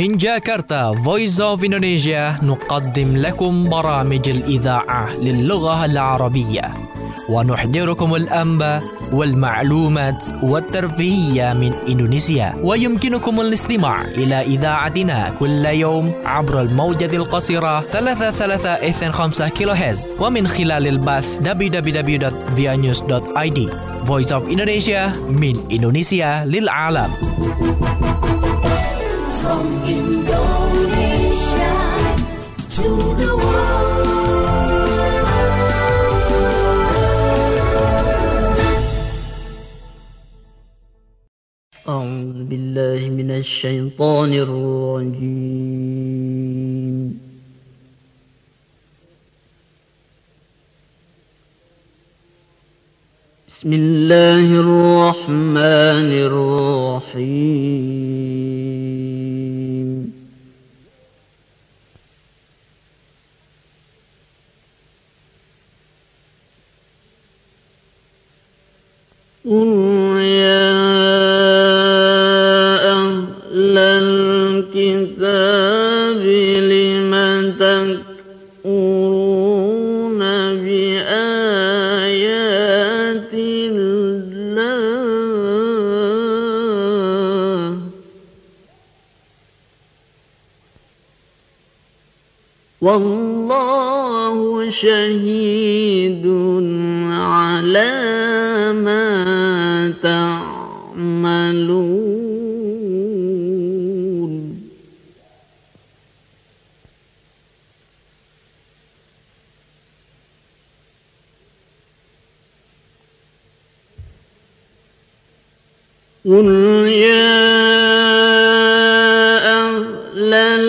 من جاكرتا Voice of Indonesia نقدم لكم برامج الإذاعة للغة العربية ونحضركم الأنباء والمعلومات والترفيهية من إندونيسيا. ويمكنكم الاستماع إلى إذاعتنا كل يوم عبر الموجة القصيرة 33.5 كيلوهرتز ومن خلال البث www.vianews.id. Voice of Indonesia من إندونيسيا للعالم. From Indonesia to the world. أعوذ بالله من الشيطان الرجيم. بسم الله الرحمن الرحيم. قل يا أهل الكتاب لم تكفرون بآيات الله والله شهيد على ما تعملون. قل يا أهل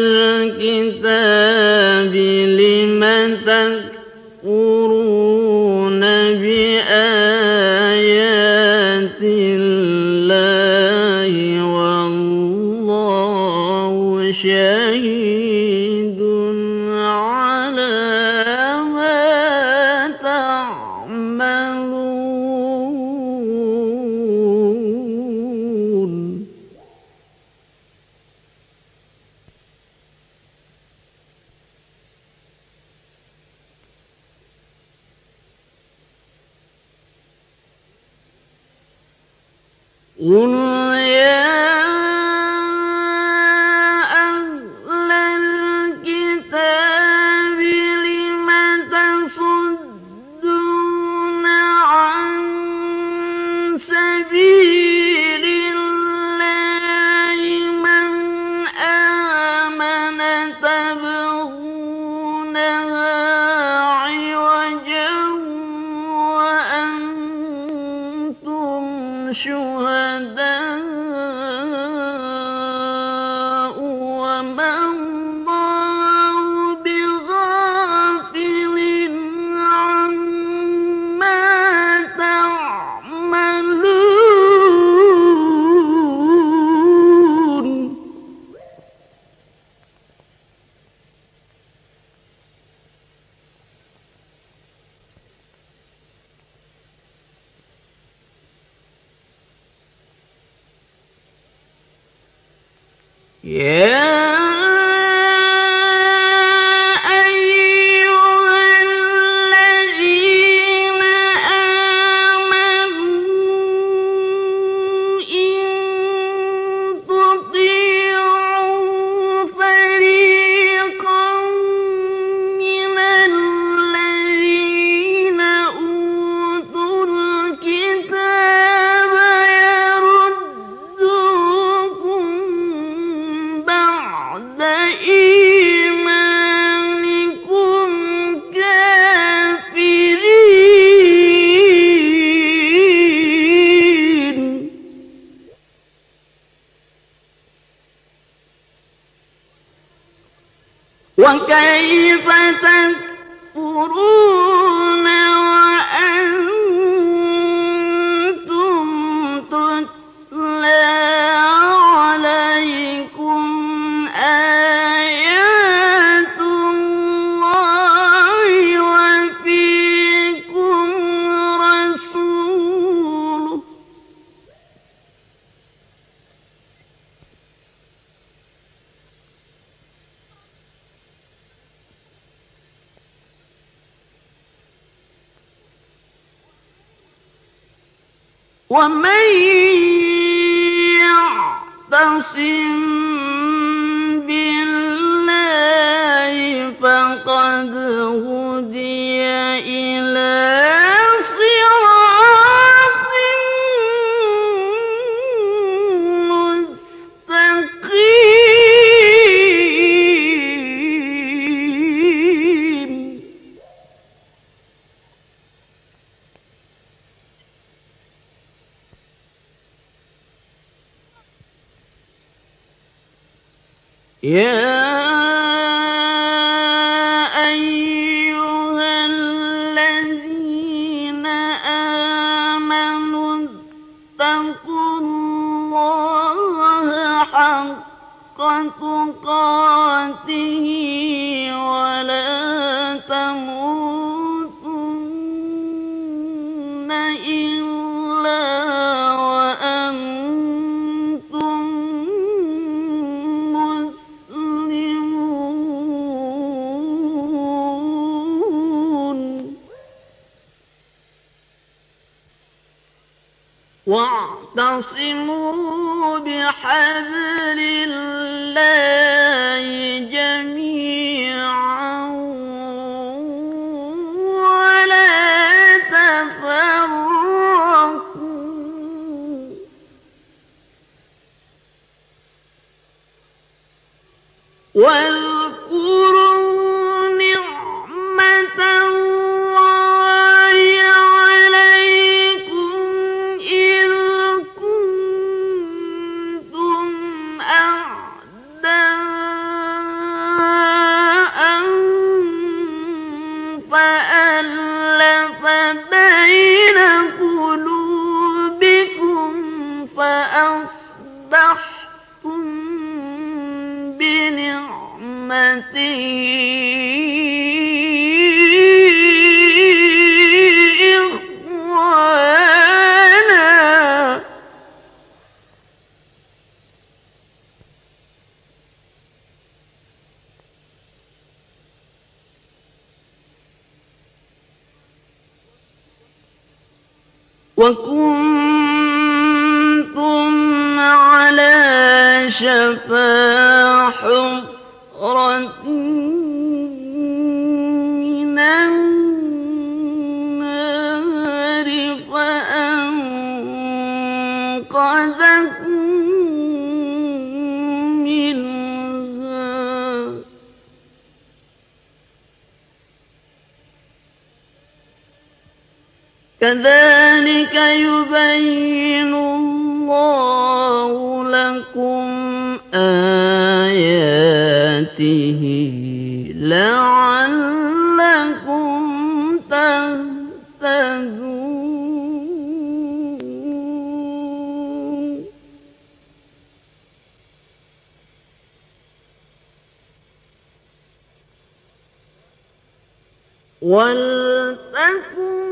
الكتاب لم تكفرون بآيات الله والله شهيد على ما تعملون. قل يا أهل الكتاب لم تصدون عن سبيل الله من آمن تبغونها عوجا وأنتم شهداء وما الله بغافل عما تعملون. يا أيها الذين آمنوا إن تطيعوا فريقا من الذين أوتوا الكتاب يردوكم بعد إيمانكم كافرين. وكيف تكفرون وأنتم تتلى عليكم آيات الله وفيكم رسوله ومن يعتصم بالله فقد هدي إلى صراط مستقيم يا أيها الذين آمنوا اتقوا الله حق تقاته ولا تموتن إلا وأنتم واعتصموا بحبل الله جميعا ولا تفرقوا واذكروا نعمة الله عليكم إذ كنتم أعداء فألف بين قلوبكم فأصبحتم بنعمته إخوانا وكنتم على شفا حفرة من النار فأنقذكم منها كذلك يبين الله لكم آياته لعلكم تهتدون ولتكن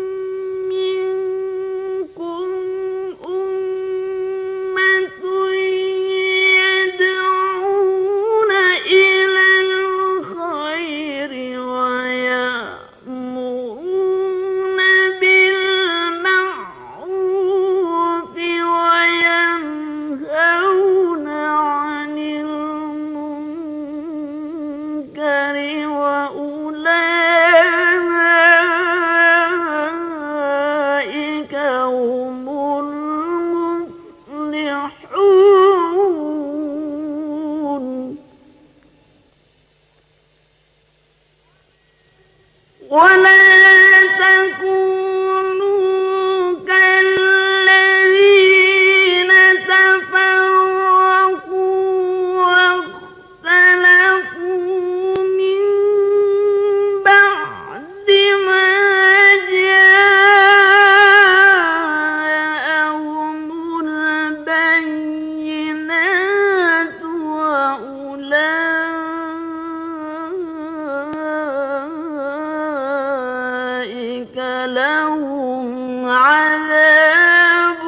منكم أمة يدعون إلى الخير ويأمرون بالمعروف وينهون عن المنكر وأولئك هم المفلحون ولا تكونوا كالذين تفرقوا واختلفوا من بعد ما جاءهم البينات وأولئك لهم عذاب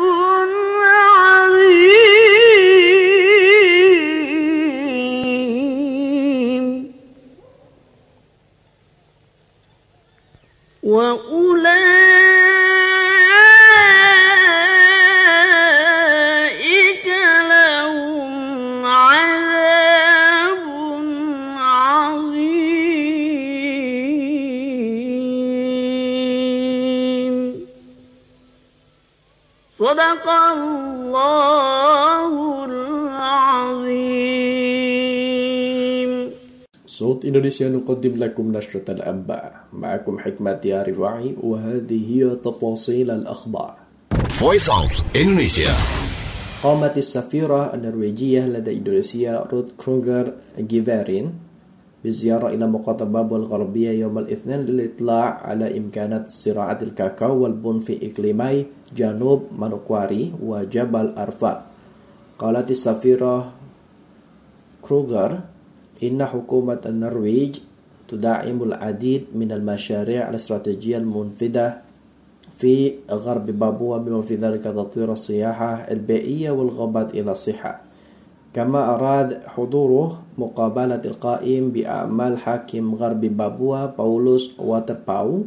عظيم وأولئك صدق الله العظيم. صوت إندونيسيا نقدم لكم نشرة الأنباء. معكم حكمة رفاعي وهذه هي تفاصيل الأخبار. Voice of Indonesia. قامت السفيرة النرويجية لدى إندونيسيا رود كرونغر جيفارين بزيارة إلى مقاطعة بابوا الغربية يوم الاثنين للإطلاع على إمكانات زراعة الكاكاو والبن في إقليمي جنوب مانوكواري وجبل أرفا. قالت السفيرة كروغر إن حكومة النرويج تدعم العديد من المشاريع الاستراتيجية المنفذة في غرب بابوا بما في ذلك تطوير السياحة البيئية والغابات إلى الصحة. كما أراد حضوره مقابلة القائم بأعمال حاكم غرب بابوا باولوس واترباو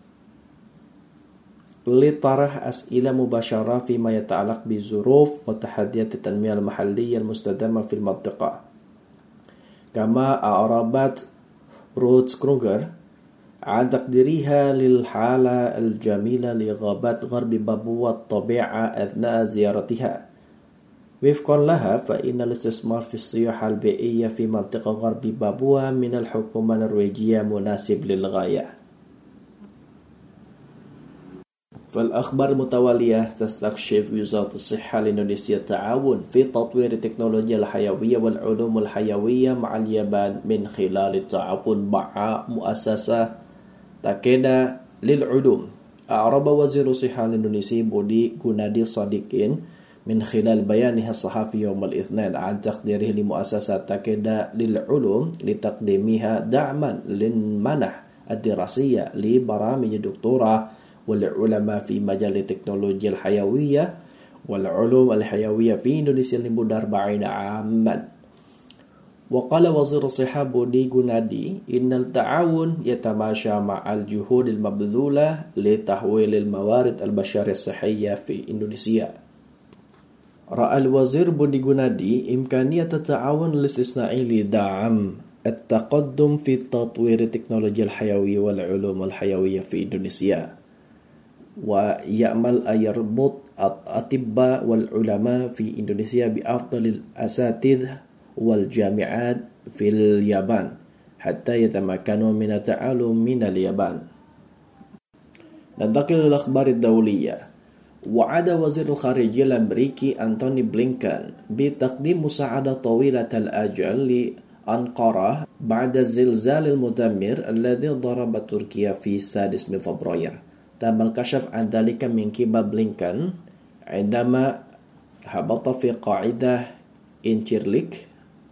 لطرح أسئلة مباشرة فيما يتعلق بظروف وتحديات التنمية المحلية المستدامة في المنطقة. كما أعربت رود كرونغر عن تقديرها للحالة الجميلة لغابات غرب بابوا الطبيعة أثناء زيارتها. وفقا لها فإن الاستثمار في السياحة البيئية في منطقة غرب بابوا من الحكومة النرويجية مناسب للغاية. فالأخبار المتوالية تستكشف وزارة الصحة الإندونيسية التعاون في تطوير التكنولوجيا الحيوية والعلوم الحيوية مع اليابان من خلال التعاون مع مؤسسة تاكيدا للعلوم. أعرب وزير الصحة الإندونيسي بودي غونادي صادقين من خلال بيانه الصحفي يوم الاثنين عن تقديره لمؤسسة تاكيدا للعلوم لتقديمها دعما للمنح الدراسية لبرامج الدكتوراه والعلماء في مجال التكنولوجيا الحيوية والعلوم الحيوية في إندونيسيا لمدة 40 عاما. وقال وزير الصحة بودي غونادي إن التعاون يتماشى مع الجهود المبذولة لتحويل الموارد البشرية الصحية في إندونيسيا. رأى الوزير بودي غونادي إمكانية التعاون الاستثنائي لدعم التقدم في تطوير التكنولوجيا الحيوية والعلوم الحيوية في إندونيسيا، ويأمل أن يربط الأطباء والعلماء في إندونيسيا بأفضل الأساتذة والجامعات في اليابان حتى يتمكنوا من التعلم من اليابان. ننتقل إلى الأخبار الدولية. وعد وزير الخارجية الأمريكي أنتوني بلينكن بتقديم مساعدة طويلة الأجل لأنقرة بعد الزلزال المدمر الذي ضرب تركيا في 6 من فبراير. تم الكشف عن ذلك من قبل بلينكن عندما هبط في قاعدة إنشيرليك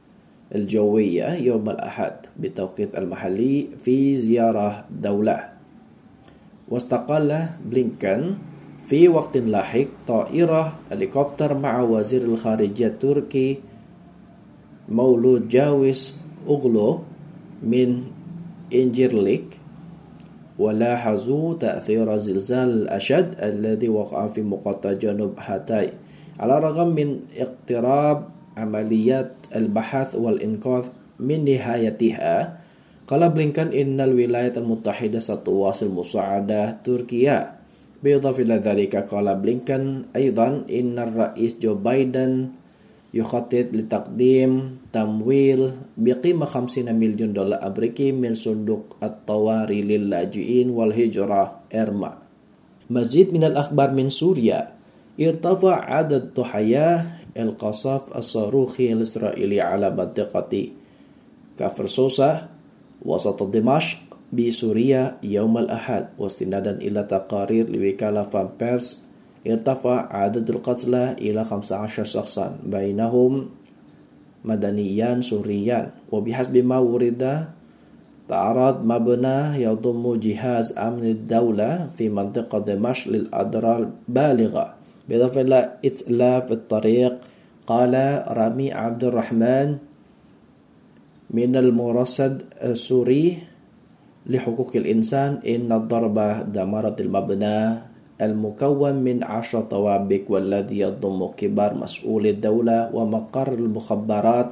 الجوية يوم الأحد بالتوقيت المحلي في زيارة دولة. واستقل بلينكن في وقت لاحق طائرة هليكوبتر مع وزير الخارجية التركي مولود جاويس أوغلو من إنجيرليك، ولاحظوا تأثير الزلزال الأشد الذي وقع في مقاطعة جنوب هاتاي. على الرغم من اقتراب عمليات البحث والإنقاذ من نهايتها، قال بلينكن إن الولايات المتحدة ستواصل مساعدة تركيا. بالإضافة إلى ذلك قال بلينكن أيضا إن الرئيس جو بايدن يخطط لتقديم تمويل بقيمة 50 مليون دولار أمريكي من صندوق الطوارئ للاجئين والهجرة إرما. مزيد من الأخبار من سوريا. ارتفع عدد ضحايا القصف الصاروخي الإسرائيلي على منطقة كفر سوسة وسط دمشق بسوريا يوم الأحد. واستنادا إلى تقارير لوكالة فان بيرس ارتفع عدد القتلى إلى 15 شخصا بينهم مدنيان سوريان. وبحسب ما ورد تعرض مبنى يضم جهاز أمن الدولة في منطقة دمشق للأضرار البالغة بالإضافة إلى إتلاف الطريق. قال رامي عبد الرحمن من المرصد السوري لحقوق الإنسان إن الضربة دمرت المبنى المكون من 10 طوابق والذي يضم كبار مسؤولي الدولة ومقر المخابرات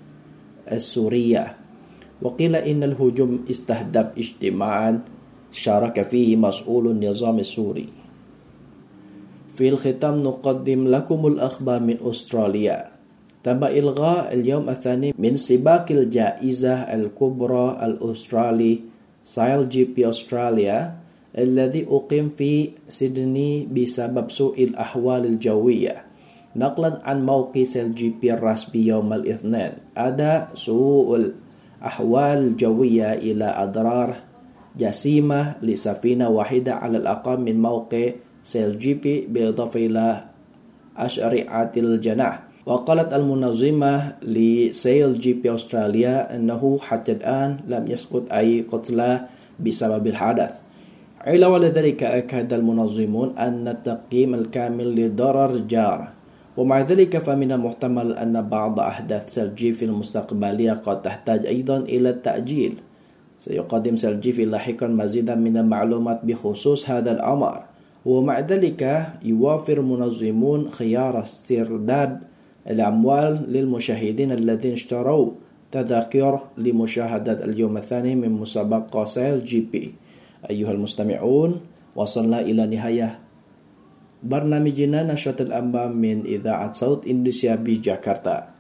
السورية. وقيل إن الهجوم استهدف اجتماعا شارك فيه مسؤول النظام السوري. في الختام نقدم لكم الأخبار من أستراليا. تم إلغاء اليوم الثاني من سباق الجائزة الكبرى الأسترالي سايل جي بي أستراليا الذي أقيم في سيدني بسبب سوء الأحوال الجوية. نقلا عن موقع سايل جي بي الرسمي يوم الاثنين، أدى سوء الأحوال الجوية إلى أضرار جسيمة لسفينة واحدة على الأقل من موقع سايل جي بي بالإضافة إلى أشرعة الجناح. وقالت المنظمة لسايل جي بي أستراليا أنه حتى الآن لم يسقط أي قتلى بسبب الحدث. علاوة على ذلك أكد المنظمون أن التقييم الكامل لضرر جار، ومع ذلك فمن المحتمل أن بعض أحداث سايل جي في المستقبلية قد تحتاج أيضا إلى التأجيل. سيقدم سايل جي في لاحقا مزيدا من المعلومات بخصوص هذا الأمر. ومع ذلك يوفر المنظمون خيار استرداد الأموال للمشاهدين الذين اشتروا تذاكر لمشاهدة اليوم الثاني من مسابقة سايل جي بي. أيها المستمعون، وصلنا إلى نهاية برنامجنا نشرة الأنباء من إذاعة صوت إندونيسيا بجاكرتا.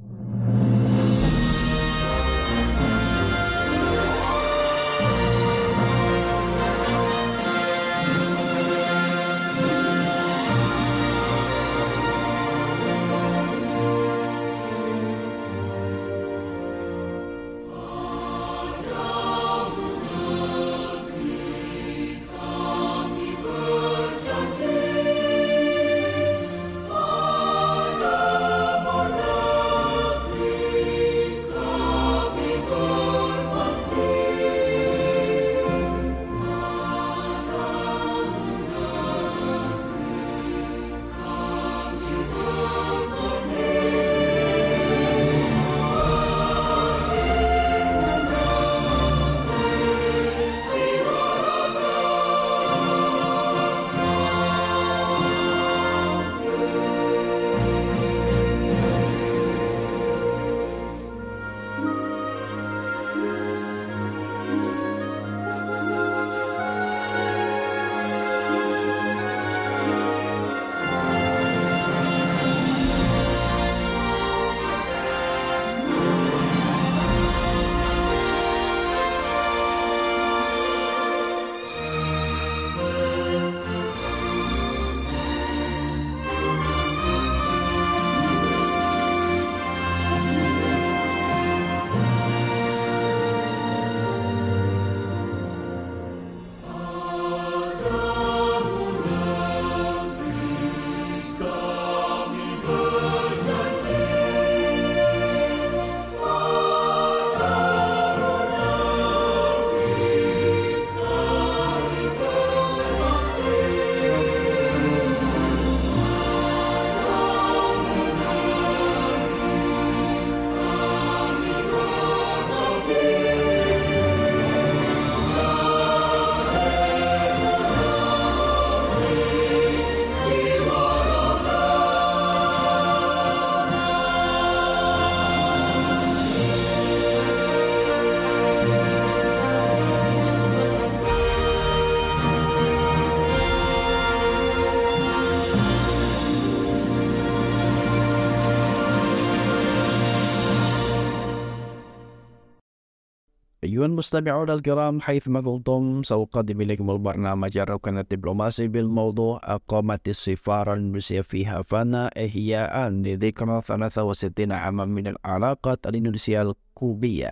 أيها المستمعون الكرام، حيثما كنتم سأقدم إليكم البرنامج الركن الدبلوماسي بالموضوع أقامت السفارة الإندونيسية في هافانا إحياء لذكرى 63 عاما من العلاقات الإندونيسية الكوبية.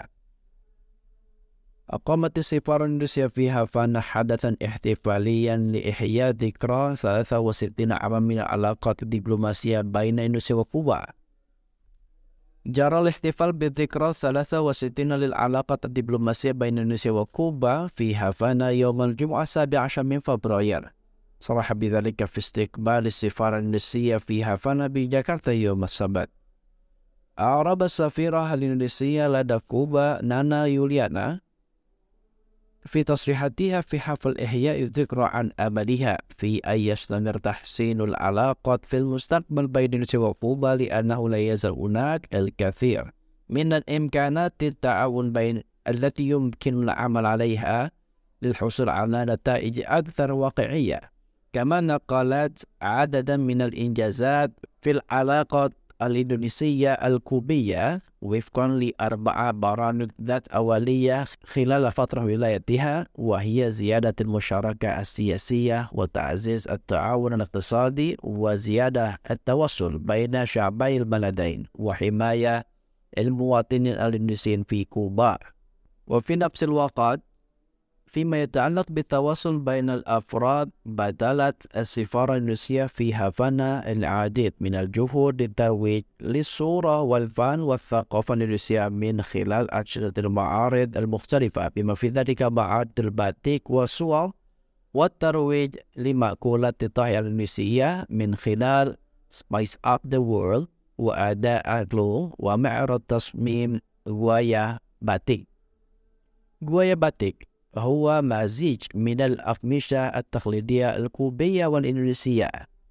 أقامت السفارة الإندونيسية في هافانا حدثا احتفاليا لإحياء ذكرى 63 عاما من العلاقات الدبلوماسية بين إندونيسيا وكوبا. جرى الاحتفال بذكرى 63 للعلاقة الدبلوماسية بين إندونيسيا وكوبا في هافانا يوم الجمعة 17 من فبراير. صرح بذلك في استقبال السفارة الإندونيسية في هافانا بجاكرتا يوم السبت. أعرب السفيرة الإندونيسية لدى كوبا نانا يوليانا في تصريحاتها في حفل إحياء الذكرى عن أملها في أن يستمر تحسين العلاقات في المستقبل بين إندونيسيا وكوبا، لأنه لا يزال هناك الكثير من الإمكانات التعاون التي يمكن العمل عليها للحصول على نتائج أكثر واقعية. كما نقلت عددا من الإنجازات في العلاقات الإندونيسية الكوبية وفقا ل4 برامج ذات أولية خلال فترة ولايتها، وهي زيادة المشاركة السياسية وتعزيز التعاون الاقتصادي وزيادة التواصل بين شعبي البلدين وحماية المواطنين الإندونيسيين في كوبا. وفي نفس الوقت فيما يتعلق بالتواصل بين الأفراد، بذلت السفارة الإندونيسية في هافانا العديد من الجهود للترويج للصورة والفن والثقافة الإندونيسية من خلال أنشطة المعارض المختلفة بما في ذلك معارض الباتيك والصور، والترويج لمأكولات الطهي الإندونيسية من خلال Spice Up the World وأداء أغلو ومعرض تصميم غوايا باتيك. غوايا باتيك هو مزيج من الأقمشة التقليدية الكوبية والإندونيسية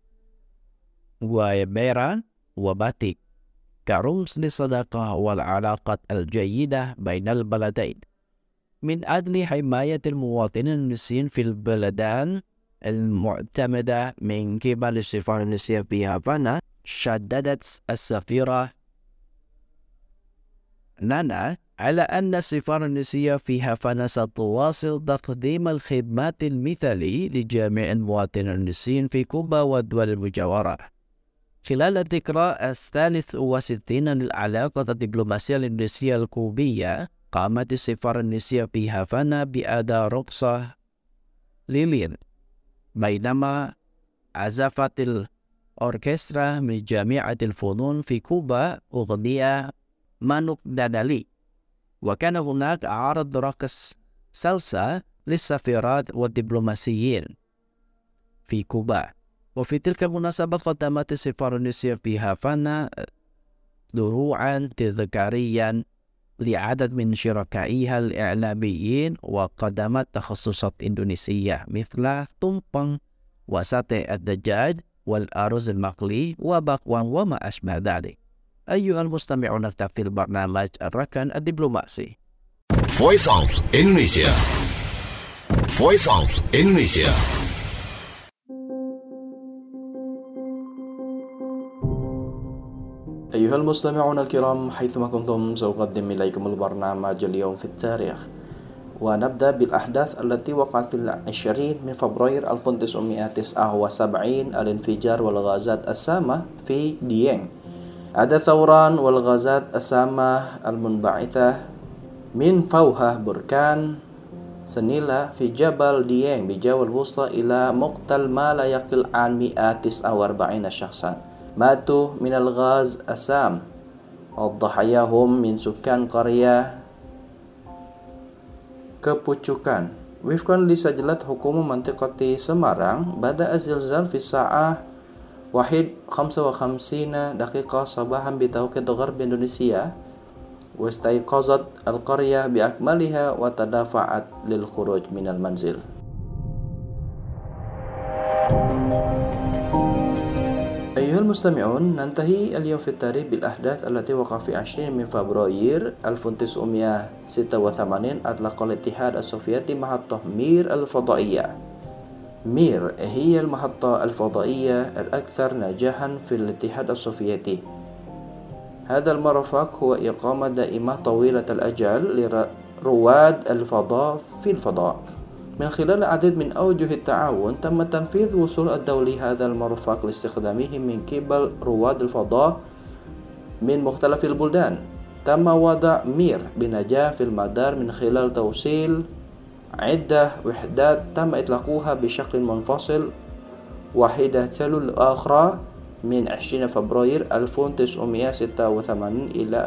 غوايا ميرا وباتيك كرمز للصداقة والعلاقات الجيدة بين البلدين من أجل حماية المواطنين الإندونيسيين في البلدان المعتمدة من قبل السفارة الإندونيسية في هافانا. شددت السفيرة نانا على أن السفارة الإندونيسية في هافانا ستواصل تقديم الخدمات المثالية لجميع المواطنين الإندونيسيين في كوبا والدول المجاورة. خلال الذكرى 63 للعلاقة الدبلوماسية الإندونيسية الكوبية، قامت السفارة الإندونيسية في هافانا بأداء رقصة ليلين، بينما عزفت الأوركسترا من جامعة الفنون في كوبا أغنية مانوك دادالي، وكان هناك عرض رقص سالسا للسفيرات والدبلوماسيين في كوبا. وفي تلك المناسبة قدمت السفارة الإندونيسية في هافانا دروعا تذكاريا لعدد من شركائها الإعلاميين، وقدمت تخصصات إندونيسية مثل تومبang وساتي الدجاج والأرز المقلي وبقوان وما أشبه ذلك. أيها المستمعون، نكتفي البرنامج الركن الدبلوماسي. Voice of Indonesia. Voice of Indonesia. أيها المستمعون الكرام، حيثما كنتم سأقدم إليكم البرنامج اليوم في التاريخ، ونبدأ بالأحداث التي وقعت في 20 من فبراير 1979. الانفجار والغازات السامة في ديانج. ada ثوران والغازات السامة المنبعثة من فوهة بركان سنيلة في جبل ديانج بجبل الوسطى إلى مقتل ما لا يقل عن 149 شخصا ماتوا من الغاز السام. الضحايا هم من سكان قرية كبوتشوكان. وفقا لسجلات حكومة منطقة سمارang، بدأ الزلزال في الساعة 1:55 دقيقة صباحا بتوقيت غرب إندونيسيا، واستيقظت القرية بأكملها وتدافعت للخروج من المنزل. أيها المستمعون، ننتهي اليوم في التاريخ بالأحداث التي وقع في 20 من فبراير 1986. أطلق الاتحاد السوفيتي محطة مير الفضائية. مير هي المحطة الفضائية الأكثر نجاحا في الاتحاد السوفيتي. هذا المرفق هو إقامة دائمة طويلة الأجل لرواد الفضاء في الفضاء. من خلال العديد من أوجه التعاون، تم تنفيذ وصول الدولي هذا المرفق لاستخدامه من قبل رواد الفضاء من مختلف البلدان. تم وضع مير بنجاح في المدار من خلال توصيل عدة وحدات تم إطلاقها بشكل منفصل، واحدة تلو الأخرى، من 20 فبراير 1986 إلى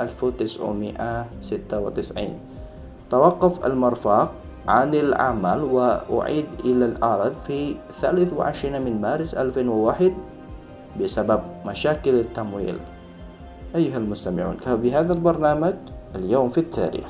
1996. توقف المرفق عن العمل وأعيد إلى الأرض في 23 من مارس 2001 بسبب مشاكل التمويل. أيها المستمعون، بهذا البرنامج اليوم في التاريخ.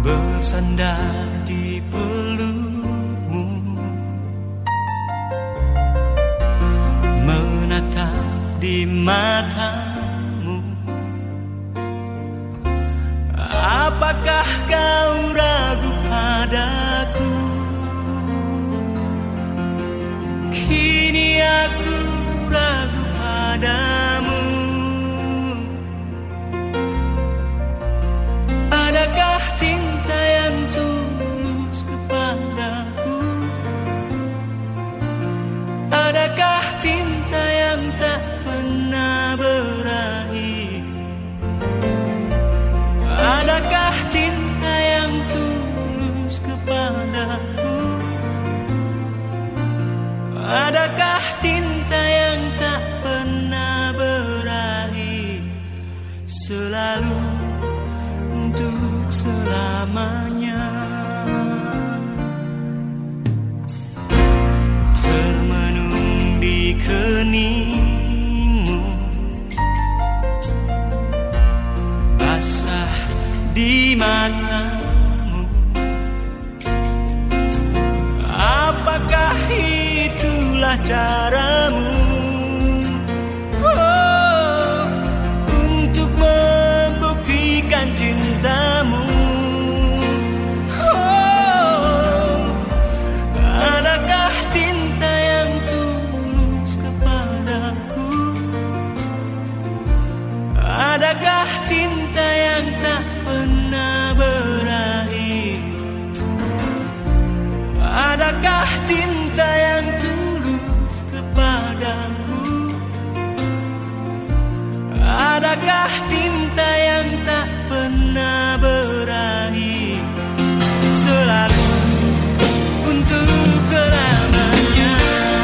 bersandar di pelukmu, menatap di matamu. Apakah kau ragu padaku? Kini aku ragu padamu. Adakah cinta yang tulus kepadaku? Adakah cinta yang tak pernah berakhir? Adakah cinta yang tulus kepadaku? Adakah cinta yang tak pernah berakhir, selalu untuk selamanya? Termenung di keningmu, basah di matamu. Apakah itulah caramu untuk membuktikan cintamu? Adakah cinta yang tulus kepadaku? Adakah cinta yang tak pernah berakhir? Adakah cinta yang tulus kepadaku? Adakah cinta yang tak pernah berakhir, selalu untuk selamanya?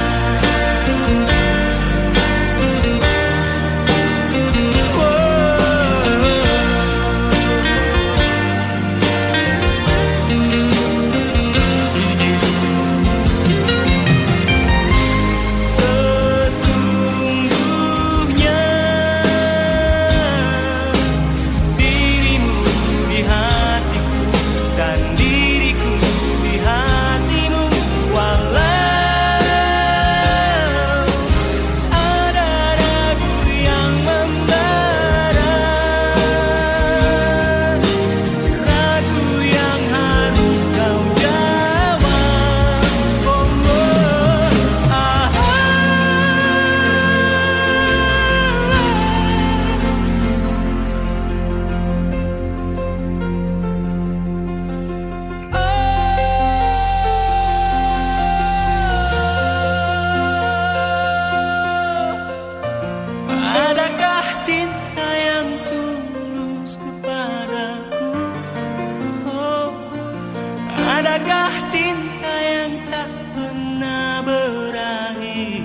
Sesungguhnya dirimu di hatiku dan diriku di hatimu, walau ada ragu yang membara, ragu yang harus kau jawab. Adakah cinta yang tulus kepadaku? Oh, adakah cinta yang tak pernah berakhir?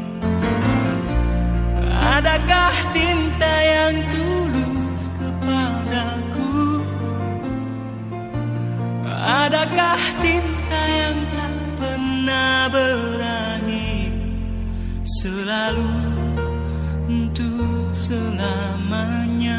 Adakah cinta yang tulus kepadaku? Adakah cinta yang tak pernah berakhir, selalu untuk selamanya?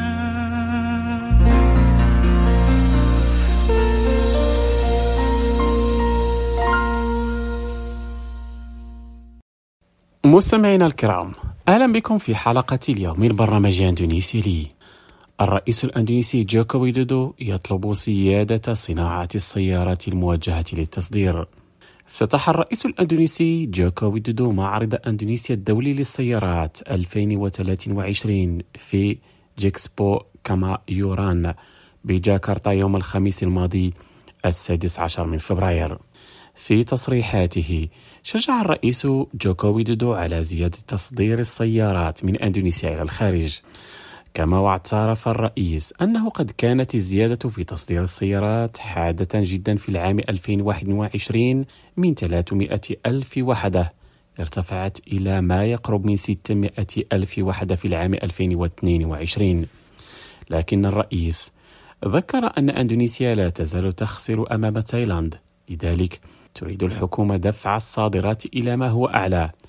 مستمعينا الكرام، أهلا بكم في حلقة اليوم من برنامج إندونيسي لي. الرئيس الأندونيسي جوكو ويدودو يطلب سيادة صناعة السيارات الموجهة للتصدير. افتتح الرئيس الأندونيسي جوكو ويدودو معرض أندونيسيا الدولي للسيارات 2023 في جيكسبو كامايوران بجاكرتا يوم الخميس الماضي 16 من فبراير. في تصريحاته شجع الرئيس جوكو ويدودو على زيادة تصدير السيارات من أندونيسيا إلى الخارج، كما واعترف الرئيس أنه قد كانت الزيادة في تصدير السيارات حادة جدا في العام 2021 من 300 ألف وحدة ارتفعت إلى ما يقرب من 600 ألف وحدة في العام 2022. لكن الرئيس ذكر أن أندونيسيا لا تزال تخسر أمام تايلاند، لذلك تريد الحكومة دفع الصادرات إلى ما هو أعلى،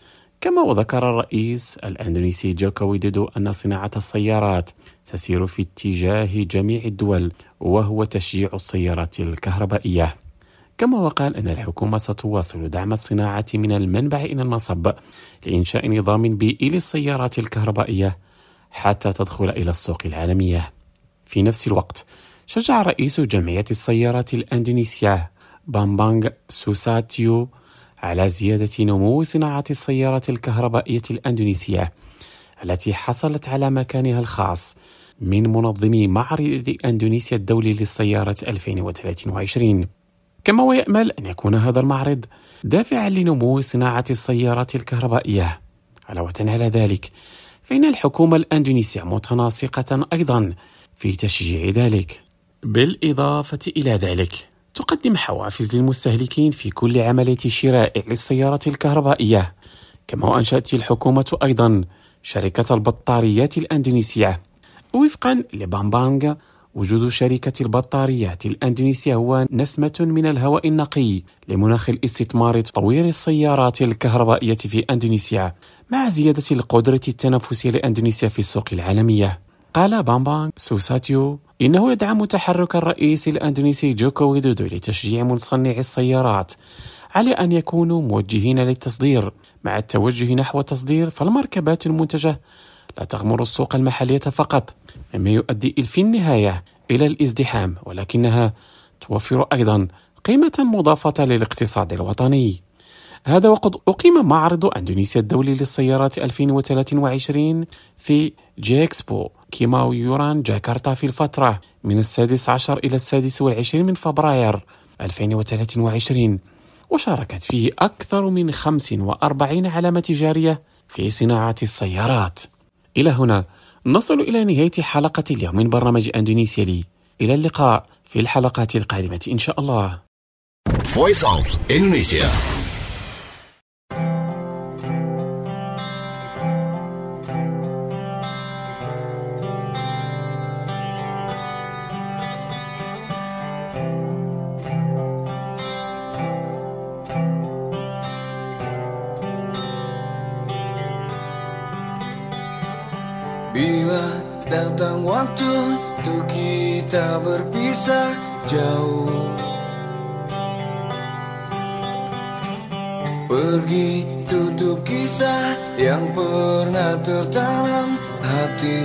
كما وذكر الرئيس الأندونيسي جوكو ويدودو أن صناعة السيارات تسير في اتجاه جميع الدول، وهو تشجيع السيارات الكهربائية. كما وقال أن الحكومة ستواصل دعم الصناعة من المنبع إلى المصب لإنشاء نظام بيئي للسيارات الكهربائية حتى تدخل إلى السوق العالمية. في نفس الوقت شجع رئيس جمعية السيارات الأندونيسية بامبانغ سوساتيو على زيادة نمو صناعة السيارات الكهربائية الأندونيسية التي حصلت على مكانها الخاص من منظمي معرض أندونيسيا الدولي للسيارة 2023. كما ويأمل أن يكون هذا المعرض دافعا لنمو صناعة السيارات الكهربائية. علاوة على ذلك فإن الحكومة الأندونيسية متناسقة أيضا في تشجيع ذلك. بالإضافة إلى ذلك تقدم حوافز للمستهلكين في كل عملية شراء للسيارات الكهربائية. كما وأنشأت الحكومة أيضا شركة البطاريات الأندونيسية. وفقا لبامبانغ وجود شركة البطاريات الأندونيسية هو نسمة من الهواء النقي لمناخ الاستثمار تطوير السيارات الكهربائية في أندونيسيا مع زيادة القدرة التنافسية لأندونيسيا في السوق العالمية. قال بامبانغ سوساتيو إنه يدعم تحرك الرئيس الأندونيسي جوكو ويدودو لتشجيع مصنعي السيارات على أن يكونوا موجهين للتصدير مع التوجه نحو التصدير، فالمركبات المنتجة لا تغمر السوق المحلية فقط مما يؤدي في النهاية إلى الازدحام، ولكنها توفر أيضا قيمة مضافة للاقتصاد الوطني. هذا وقد أقيم معرض أندونيسيا الدولي للسيارات 2023 في جيكسبو كيماويوران جاكرتا في الفترة من 16 إلى 26 من فبراير 2023، وشاركت فيه أكثر من 45 علامة تجارية في صناعة السيارات. إلى هنا نصل إلى نهاية حلقة اليوم من برنامج أندونيسيا لي. إلى اللقاء في الحلقات القادمة إن شاء الله. Voice of Indonesia. Bila datang waktu untuk kita berpisah jauh, pergi tutup kisah yang pernah tertanam hati.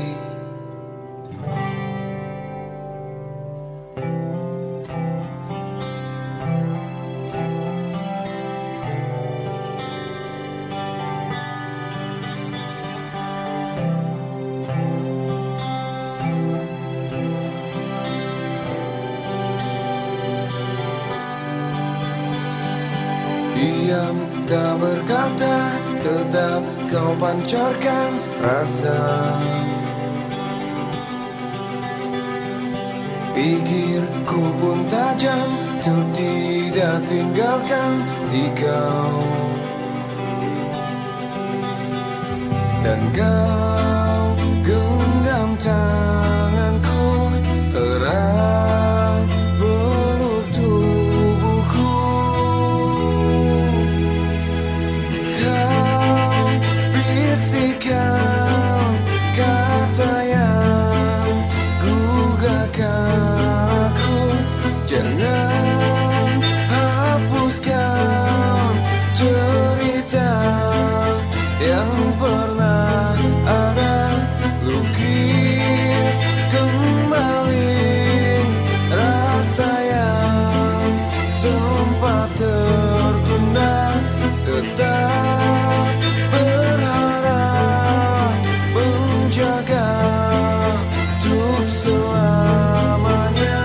Diam tak berkata, tetap kau pancarkan rasa. Pikirku pun tajam untuk tidak tinggalkan di kau. Dan kau genggam tanganku erat, peluk tubuhku. Kau bisikan kata yang gugahkan aku. Jangan hapuskan cerita yang pernah ada. Lukis kembali rasa yang sempat tertunda. Tetap berharap menjaga untuk selamanya.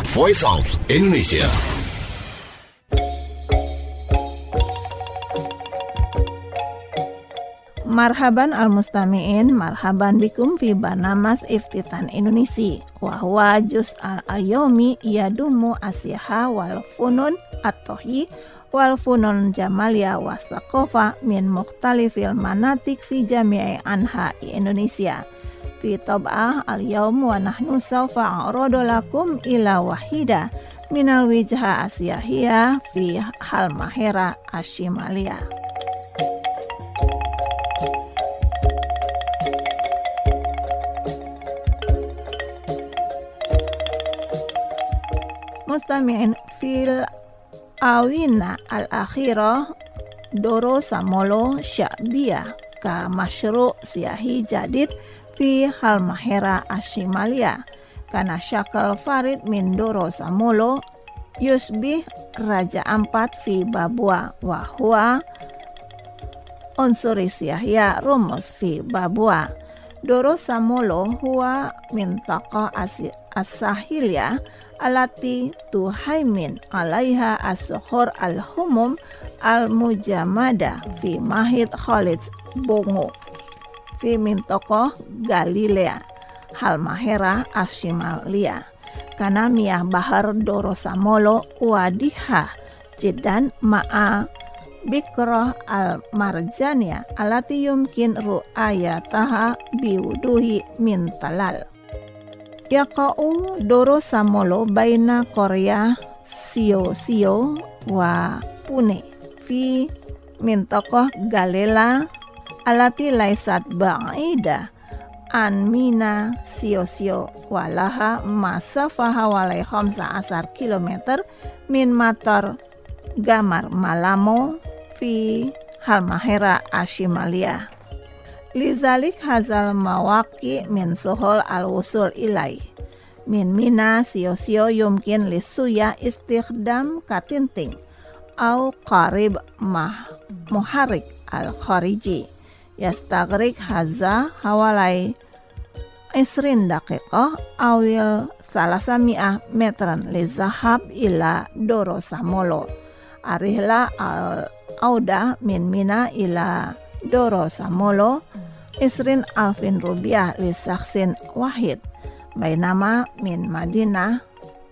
Voice of Indonesia. Marhaban al-mustami'in, marhaban bikum fi barnamas Iftitan Indonesia. Wa huwa juz al-ayomi yadumu asyaha wal funun at-tohi wal funun jamalia wa saqofa min mukhtalifil manatik fi jami'i anha Indonesia. Fi tab'ah al-yawm wa nahnu sawfa a'radu lakum ila wahida minal wijha asyahiyah fi Halmahera Ashimalia. Mustami'in fil awina al-akhirah doro samolo sya'biyah ka masyru' siyahi jadid fi Halmahera Ashimalia kana syakal farid min doro samolo yusbih raja ampat fi Babua wa huwa unsuri siyahya rumus fi Babua. Doro samolo huwa mintaqa as-sahilya alati tuhaimin alaiha as-sukhur al-humum al-mujamada fi mahid Khalid Bongo fi mintaqa Galilea Halmahera Ashimalia kana miyah bahar Doro samolo wadiha jiddan ma'a Bikroh al-marjania alati yumkin ru'ayataha biwuduhi min talal. Yaqa'u Doro samolo baina Korea Sio wa Pune fi mintokoh Galela alati laisat ba'ida an mina Sio walaha masafaha walai 15 kilometer min matar Gamar Malamo fi Halmahera Ashimalia. Lizalik hazal mawaki min suhul al-wusul ilai. Min mina Sio yumkin lisuya istikhdam katinting au qarib muharik al-khariji. Yastagrik haza hawalai 20 daqiqah awil 300 metran lizahab ila Doro samolo. Arihla al-auda min mina ila Doro samolo isrin alfin rupiah li saksin wahid bainama min Madinah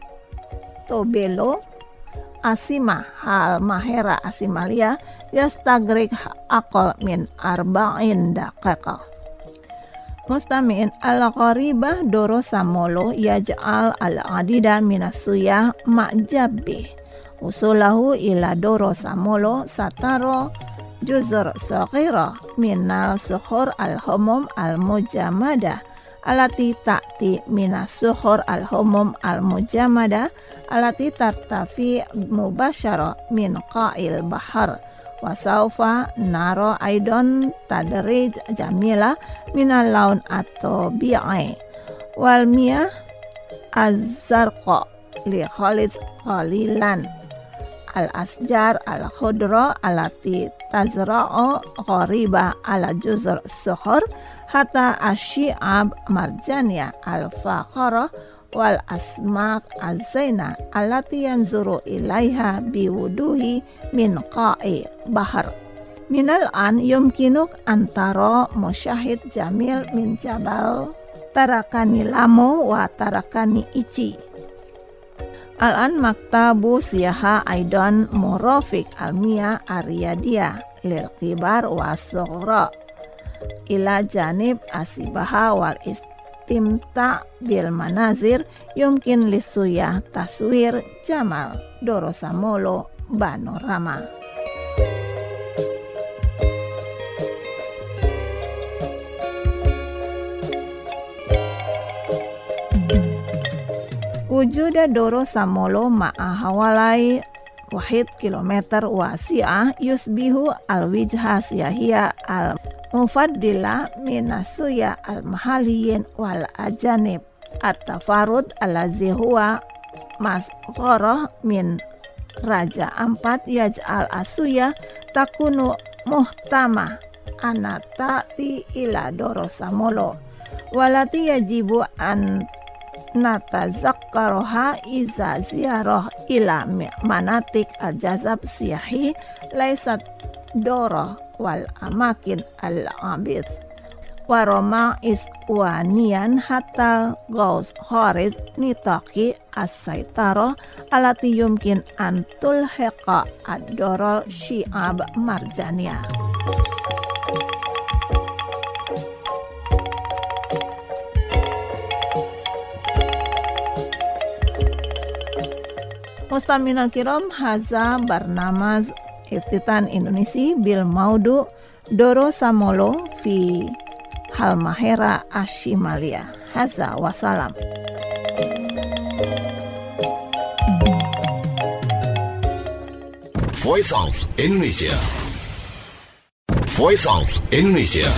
Tobelo Asima Halmahera Ashimalia yastagrik aqal min arba'in daqiqah. Mustami'in al-qaribah Doro samolo yaj'al al-adida minasuyah ma'jabih usulahu ila Doro samolo sataro juzur saghira minal sukhur al-humum al-mujamada alati ta'ti minas sukhur al-humum al-mujamada alati tartafi mubasyara min qa'il bahar wa sawfa naro aidon tadrij jamila minal laun atau bi'ai wal miyah az-zarqa li Khalid qalilan al-asjar al-khudra alati tazra'u qariba ala juzur sukhur hatta asyi'ab marjania al-fakhara wal asmak az-zaina alati yanzuru ilaiha biwuduhi min qa'i bahar. Minal an yumkinuk antara musyahid jamil min jabal tarakani lamo wa tarakani ichi. Al-an maktabu siyaha aidan murafik almiya ariyadiyah lil kibar wa sughra ila janib asibaha wal istimta bil manazir yumkin lisuyah taswir jamal Doro samolo panorama. Wujuda Doro samolo ma'a hawalai wahid kilometer wasi'ah yusbihu al-wijha siyahiyah al-mufaddila minasuya al-mahaliyin wal ajanib at-tafarud alazi huwa masghorah min raja ampat yaj'al asuya takunu muhtama anatati ila Doro samolo walati yajibu an natazakkaroha iza ziyaroh ila manatik al-jazab siyahi laisat doroh wal amakin al-abid waroma iswanian hatal gaus khoriz nitaki as-saitaro alati yumkin antul heqa ad-dorol syi'ab marjania. Mustamina kiram, haza barnamaz Iftitan Indonesia bil maudu Doro Samolo fi Halmahera Ashimalia. Haza wassalam. Voice of Indonesia. Voice of Indonesia.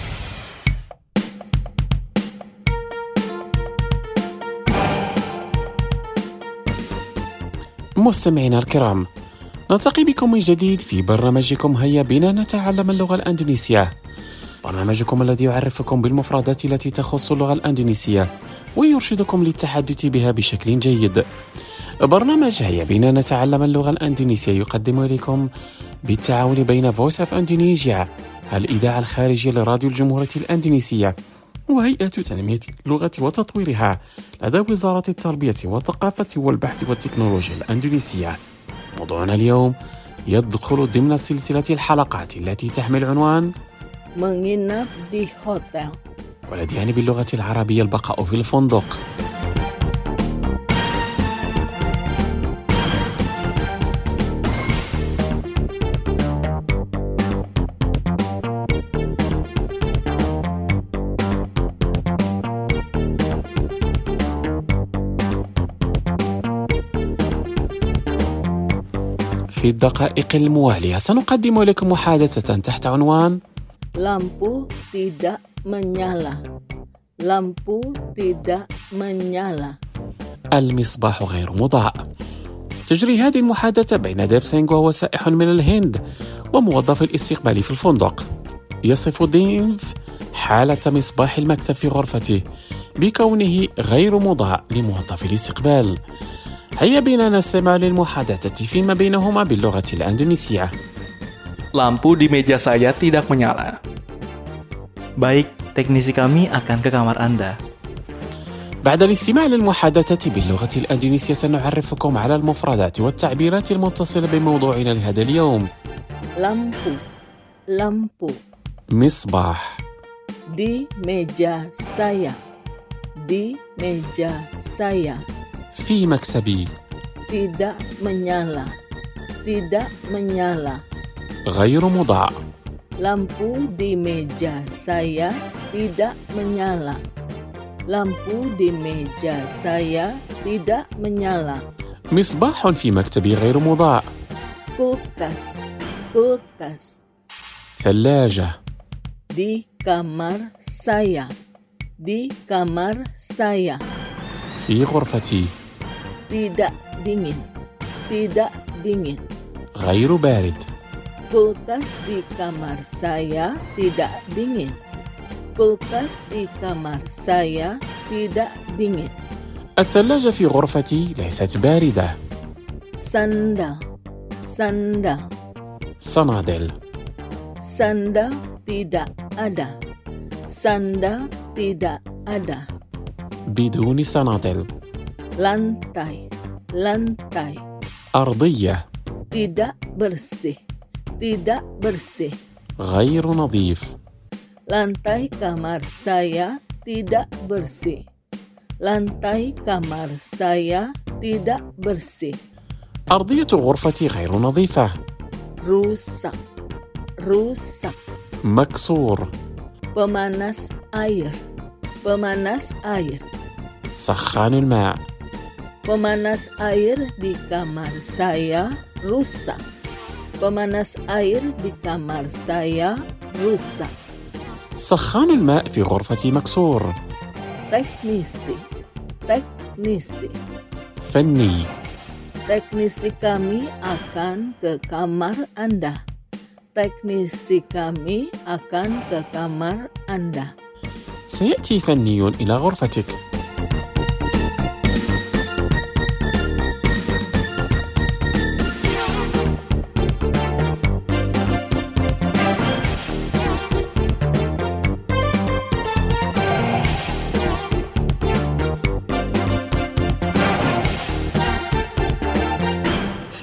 مستمعينا الكرام، نلتقي بكم من جديد في برنامجكم هيا بنا نتعلم اللغة الأندونيسية، برنامجكم الذي يعرفكم بالمفردات التي تخص اللغة الأندونيسية ويرشدكم للتحدث بها بشكل جيد. برنامج هيا بنا نتعلم اللغة الأندونيسية يقدم لكم بالتعاون بين Voice of Indonesia الإذاعة الخارجية لراديو الجمهورية الأندونيسية وهيئة تنمية اللغة وتطويرها لدى وزارة التربية والثقافة والبحث والتكنولوجيا الأندونيسية. موضوعنا اليوم يدخل ضمن سلسلة الحلقات التي تحمل عنوان menginap di hotel، والذي يعني باللغة العربية البقاء في الفندق. في الدقائق الموالية سنقدم لكم محادثة تحت عنوان lampu tidak menyala، lampu tidak menyala، المصباح غير مضاء. تجري هذه المحادثة بين ديف سينغ وهو سائح من الهند وموظف الاستقبال في الفندق. يصف ديف حالة مصباح المكتب في غرفته بكونه غير مضاء لموظف الاستقبال. هيا بنا نستمع للمحادثة فيما بينهما باللغة الأندونيسية. Lampu di meja saya tidak menyala. Baik, teknisi kami akan ke kamar Anda. بعد الاستماع للمحادثة باللغة الأندونيسية سنعرفكم على المفردات والتعبيرات المتصلة بموضوعنا لهذا اليوم. lampu، lampu، مصباح، di meja saya، di meja saya، في مكتبي، tidak menyala، tidak menyala، غير مضاء، lampu di meja saya tidak menyala، lampu di meja saya tidak menyala، مصباح في مكتبي غير مضاء، kulkas، kulkas، ثلاجة، di kamar saya، di kamar saya، في غرفتي، tidak dingin، tidak dingin، غير بارد، kulkas di kamar saya tidak dingin, kulkas di kamar saya tidak dingin، الثلاجة في غرفتي ليست باردة، sandal، sandal، صنادل، sandal tidak ada، sandal tidak ada، بدون صنادل، lantai، lantai، أرضية، tidak bersih، tidak bersih، غير نظيف، lantai kamar saya tidak bersih, lantai kamar saya tidak bersih، أرضية غرفتي غير نظيفة، rusak، rusak، مكسور، pemanas air، pemanas air، سخان الماء، pemanas air di kamar saya rusak, pemanas air di kamar saya rusak، سخان الماء في غرفتي مكسور، teknisi، teknisi، فني، teknisi kami akan ke kamar Anda, teknisi kami akan ke kamar Anda، سيأتي فني إلى غرفتك.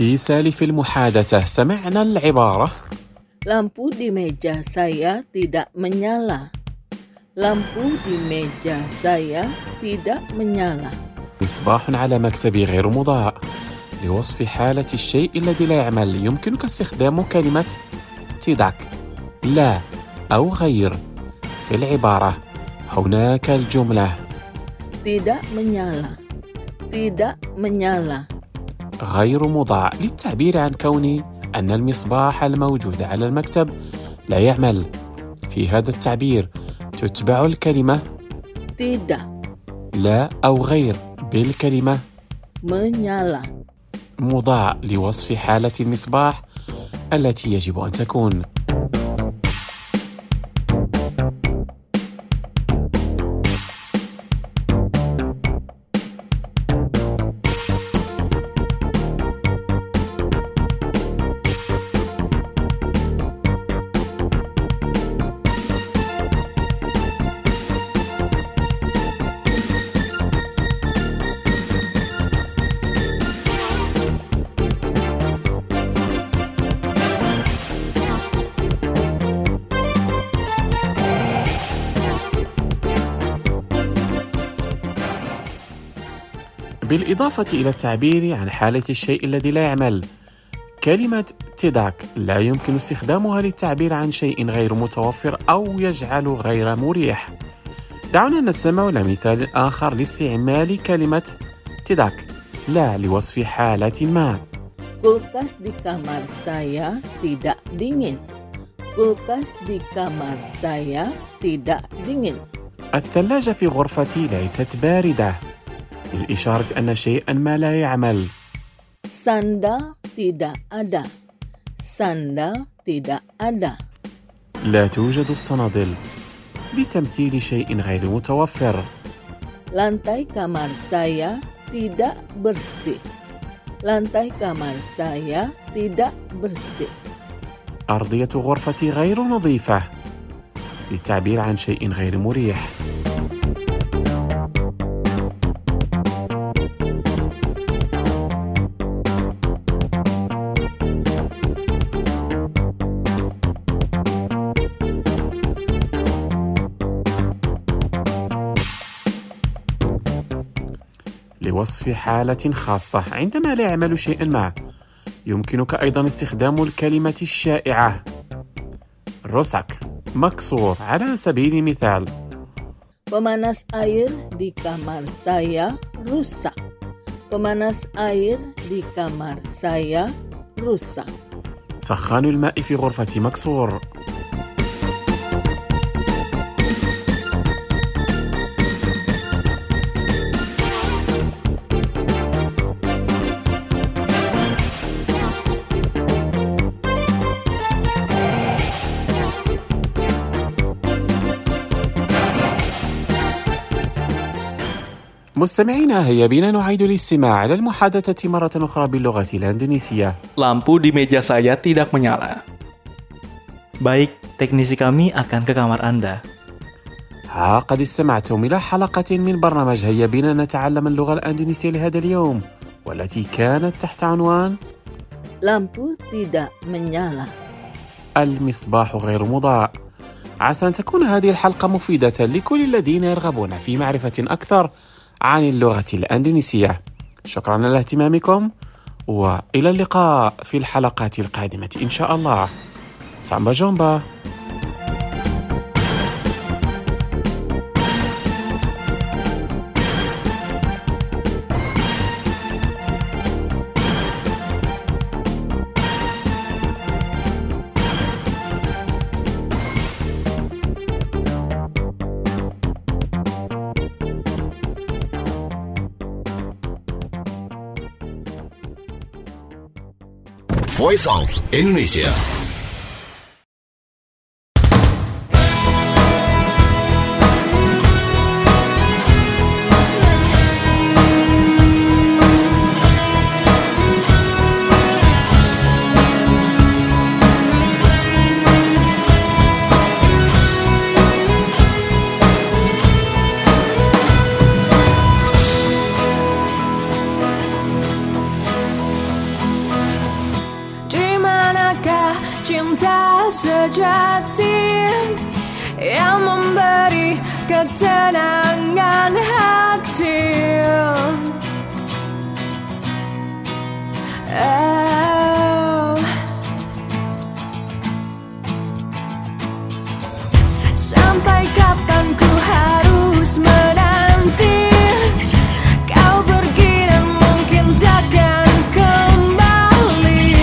في سالف المحادثة سمعنا العبارة Lampu di meja saya tidak menyala. Lampu di meja saya tidak menyala. مصباح على مكتبي غير مضاء. لوصف حالة الشيء الذي لا يعمل يمكنك استخدام كلمة تدعك لا أو غير في العبارة. هناك الجملة Tidak menyala. Tidak menyala. غير مضاء للتعبير عن كون أن المصباح الموجود على المكتب لا يعمل. في هذا التعبير تتبع الكلمة Tidak لا أو غير بالكلمة menyala. مضاء لوصف حالة المصباح التي يجب أن تكون. بالإضافة إلى التعبير عن حالة الشيء الذي لا يعمل، كلمة تدعك لا يمكن استخدامها للتعبير عن شيء غير متوفر أو يجعل غير مريح. دعونا نستمع إلى مثال آخر لاستعمال كلمة تدعك لا لوصف حالة ما. Kulkas di kamar saya tidak dingin. Kulkas di kamar saya tidak dingin. الثلاجة في غرفتي ليست باردة، للإشارة أن شيئا ما لا يعمل. Sandal tidak ada. Sandal tidak ada. لا توجد الصنادل، لتمثيل شيء غير متوفر. Lantai kamar saya tidak bersih. Lantai kamar saya tidak bersih. أرضية غرفتي غير نظيفة، للتعبير عن شيء غير مريح. لوصف حالة خاصة عندما لا يعمل شيئا ما، يمكنك أيضا استخدام الكلمة الشائعة rusak مكسور على سبيل المثال. Pemanas air di kamar saya rusak. Pemanas air di kamar saya rusak. سخان الماء في غرفتي مكسور. مستمعينا، هيا بنا نعيد الاستماع إلى المحادثة مرة أخرى باللغة الإندونيسية. Lampu di meja saya tidak menyala. Baik, teknisi kami akan ke kamar Anda. قد استمعتم إلى حلقة من برنامج هيا بنا نتعلم اللغة الإندونيسية لهذا اليوم، والتي كانت تحت عنوان Lampu tidak menyala. المصباح غير مضاء. عسى أن تكون هذه الحلقة مفيدة لكل الذين يرغبون في معرفة أكثر عن اللغة الإندونيسية. شكرا على اهتمامكم، وإلى اللقاء في الحلقات القادمة إن شاء الله. سامبا جومبا. Voice of Indonesia. ketenangan hati. Sampai kapan ku harus menanti kau pergi dan mungkin takkan kembali.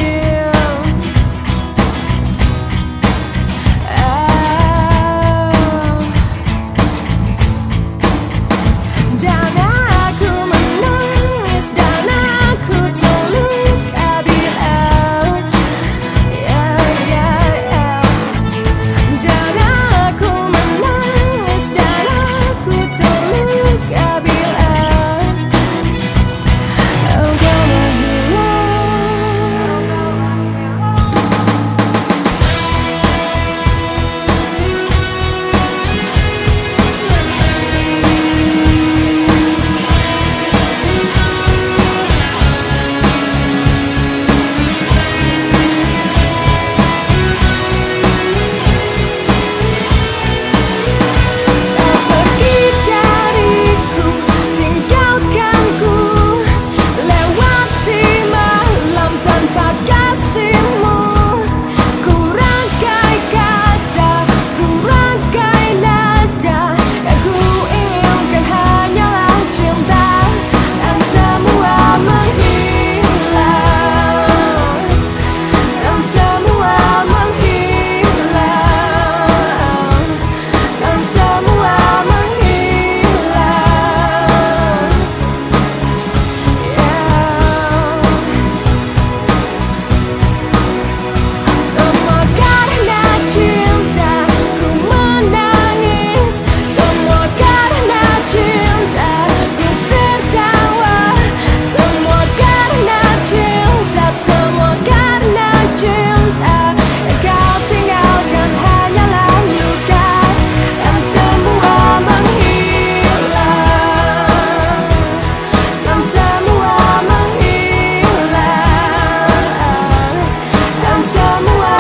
Dan aku menangis dan aku terluka bila dan aku menangis dan aku terluka bila engkau pergi dariku, tinggalkanku, lewati malam tanpa kasihmu. Ku rangkai kata, ku rangkai nada, yang ku inginkan hanyalah cinta, dan semua menghilang, dan semua menghilang, dan semua menghilang. Semua karena cinta ku menangis, semua karena cinta ku tertawa, semua karena cinta, semua karena cinta. Yang kau tinggalkan hanyalah luka, dan semua menghilang, dan semua menghilang, dan semua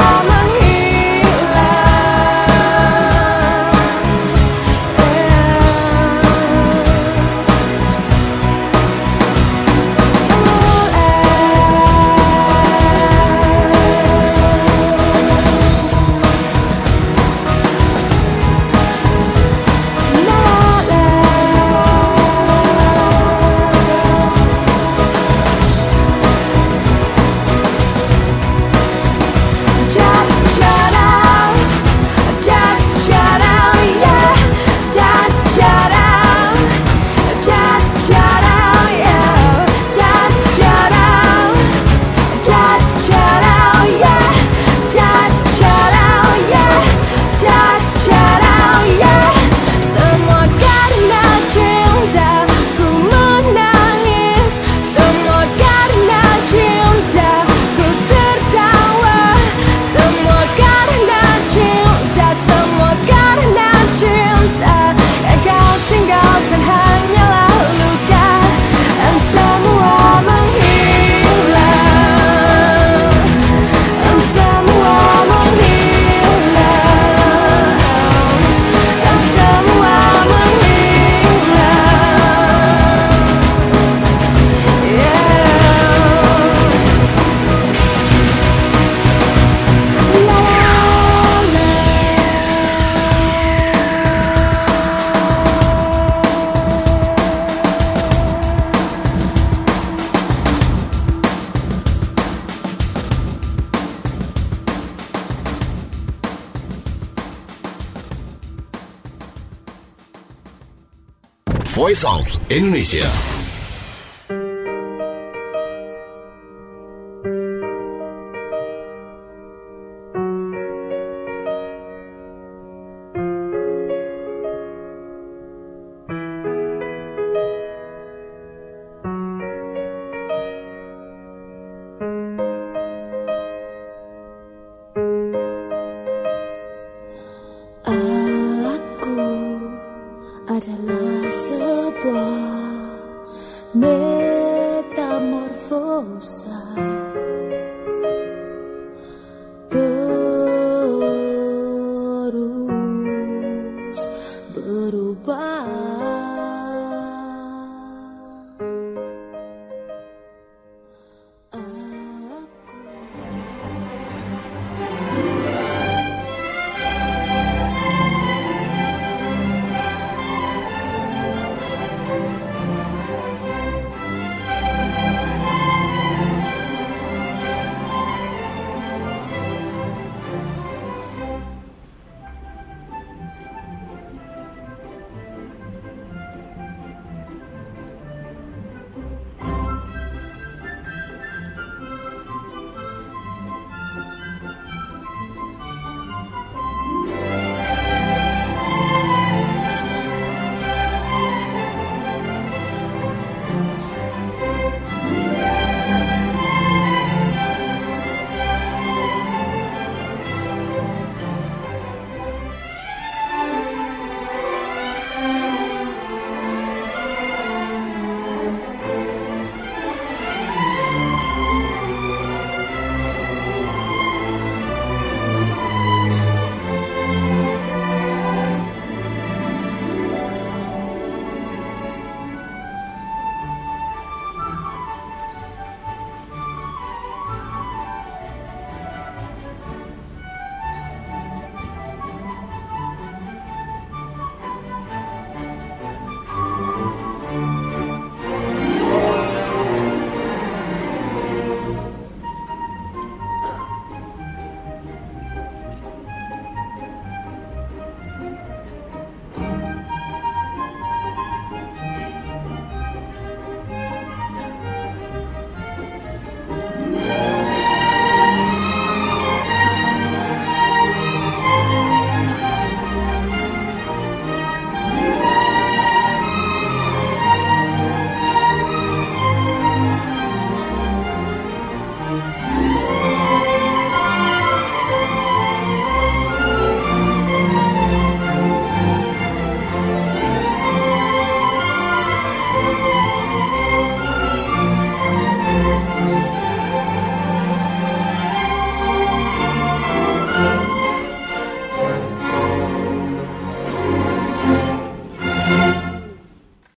semua karena cinta ku menangis, semua karena cinta ku tertawa, semua karena cinta, semua karena cinta. Yang kau tinggalkan hanyalah luka, dan semua menghilang, dan semua menghilang, dan semua Voice of Indonesia. Aku adalah sebuah